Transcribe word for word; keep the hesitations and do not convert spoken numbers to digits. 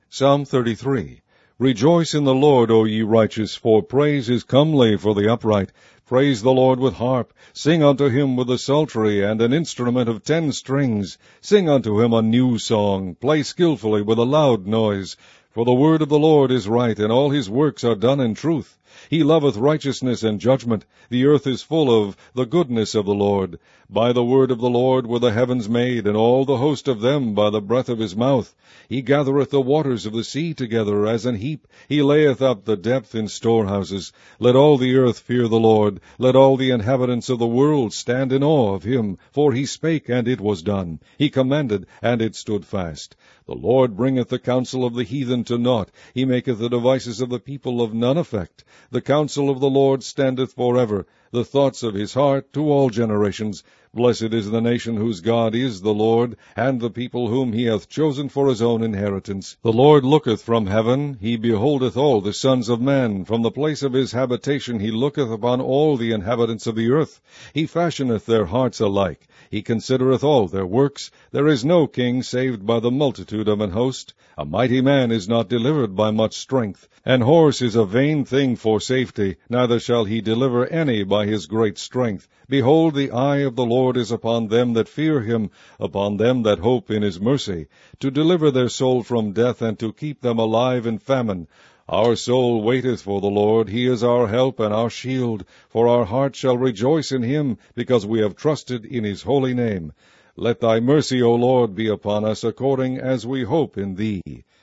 Psalm thirty-three. Rejoice in the Lord, O ye righteous, for praise is comely for the upright. Praise the Lord with harp. Sing unto him with the psaltery, and an instrument of ten strings. Sing unto him a new song. Play skillfully with a loud noise. For the word of the Lord is right, and all his works are done in truth. He loveth righteousness and judgment. The earth is full of the goodness of the Lord. By the word of the Lord were the heavens made, and all the host of them by the breath of his mouth. He gathereth the waters of the sea together as an heap. He layeth up the depth in storehouses. Let all the earth fear the Lord. Let all the inhabitants of the world stand in awe of him. For he spake, and it was done. He commanded, and it stood fast. The Lord bringeth the counsel of the heathen to naught. He maketh the devices of the people of none effect. The counsel of the Lord standeth forever, the thoughts of his heart to all generations. Blessed is the nation whose God is the Lord, and the people whom he hath chosen for his own inheritance. The Lord looketh from heaven, he beholdeth all the sons of men. From the place of his habitation he looketh upon all the inhabitants of the earth. He fashioneth their hearts alike. He considereth all their works. There is no king saved by the multitude of an host. A mighty man is not delivered by much strength. An horse is a vain thing for safety, neither shall he deliver any by his great strength. Behold, the eye of the Lord is upon them that fear him, upon them that hope in his mercy, to deliver their soul from death, and to keep them alive in famine. Our soul waiteth for the Lord. He is our help and our shield. For our heart shall rejoice in him, because we have trusted in his holy name. Let thy mercy, O Lord, be upon us, according as we hope in thee.